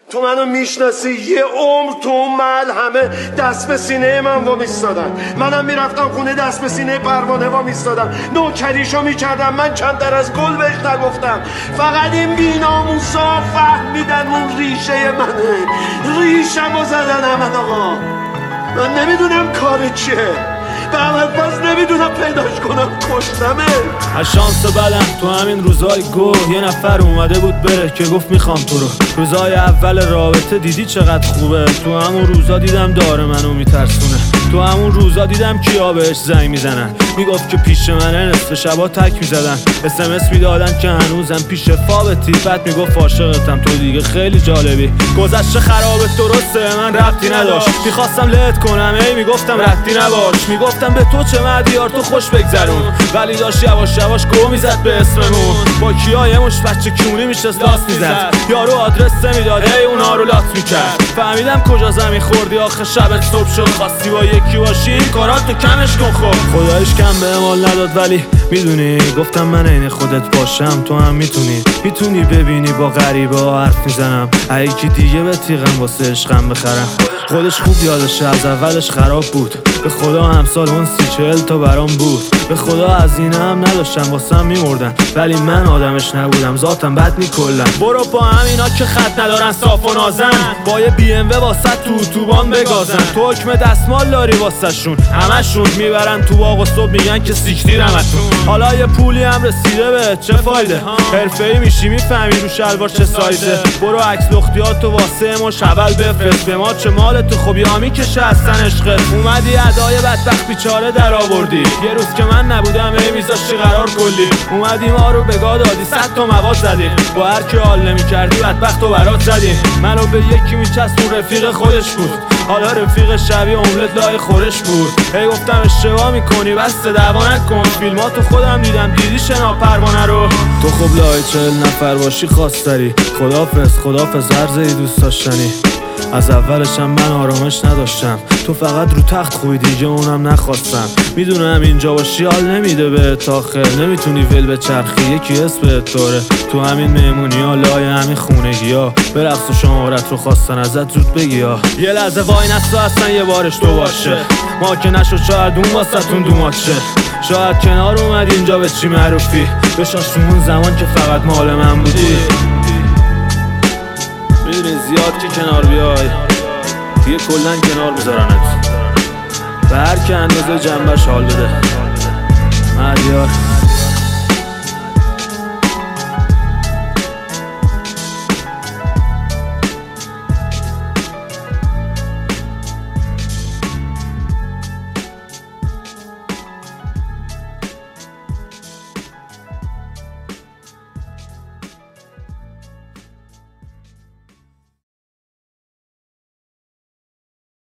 تو منو میشناسی، یه عمر تو اون محل همه دست به سینه من وا میستادن، منم میرفتم خونه دست به سینه پروانه وا میستادم، نوکریشو میکردم، من چند در از گل بهش نگفتم. فقط این بی‌ناموسا فهمیدن اون ریشه منه، ریشمو زدن من. آقا من نمیدونم کار چیه، به عمل باز نمیدونم پیداش کنم، کشتمه. از شانس بدم تو همین روزای گو یه نفر اومده بود بره که گفت میخوام تو رو. روزای اول رابطه دیدی چقدر خوبه، تو همون روزا دیدم داره منو میترسونه، تو همون روزا دیدم کیا بهش زنگ میزنن، میگفت که پیش منه، نصف شبا تک میزدن، SMS میدادن که هنوزم پیش فابتی، بعد میگفت عاشقتم تو دیگه خیلی جالبی. گذشته خرابت درسته من ربطی نداشت، میخواستم لت کنم ای میگفتم ربطی نباش، میگفتم به تو چه مدیار تو خوش بگذرون، ولی داشت یواش یواش گو میزد به اسممون. با کیا یه مش بچه کیونی میشست لاس میزد، یارو آدرس نمیداد ای اونا رو لات میکرد. فهمیدم کجا زمین خوردی آخه شبت صبح شد، خواستی با یکی باشی کاراتو کمش کن. خب خدایش کم به مال نداد، ولی میدونی گفتم من عین خودت باشم تو هم میتونی ببینی با غریبه ها حرف میزنم، یکی دیگه به تیغم واسه عشقم بخرم. خودش خوب یادشه از اولش خراب بود، به خدا همسال اون 30-40 تا برام بود، به خدا از این هم نداشتم واسم میمردن، ولی من آدمش نبودم، ذاتم بد میکلم. برو با همینا که خط ندارن صاف و نازن، با یه BMW واسه تو اتوبان بگازن، تو حکم دستمال داری واسه شون، همشون میبرن تو باغ و صبح میگن که سیکتیر همتون. حالا یه پولی هم رسیده به چه فایده، حرفه‌ای میشی میفهمی رو شلوار چه سایزه، برو عکس لختیاتو واسه ما شبل بفرست، به ما چه مالت خوب یا میکشه اصلا عشقت. اومدی ادای بدبخت بیچاره در آوردی، یه روز که من نبودم ای میذاشتی قرار کلی، اومدی ما رو بگاه دادی 100 تا مواد زدی، با هر کی حال نمیکردی بدبختو برات زدی. منو به یکی میچسبون رفیق خودش بود، حالا رفیق شبیه املت لای خورش بود. هی گفتم اشتباه میکنی بس دعوا نکن، فیلماتو خودم دیدم دیدی شنا پروانه رو. تو خب لای 40 نفر باشی خواستری، خدافظ عرضی دوست داشتنی. از اولشم من آرامش نداشتم، تو فقط رو تخت خوبی دیگه اونم نخواستم. میدونم اینجا باشی حال نمیده به تاخر، نمیتونی ول به چرخی یکی اسمت داره، تو همین مهمونی ها لای همین خونگی ها به رقص و شمارت رو خواستن ازت زود بگی ها. یه لحظه وای نستا اصلا یه بارش تو باشه، ما که نشد شاید اون واسهتون دومات شه، شاید کنار اومد اینجا به چی معروفی، بشاش تو اون زمان که فقط مال من بودی. میدونی زیاد که کنار بیای دیگه کلن کنار بذارنت، به هر که اندازه جنبش حال بده. مدیار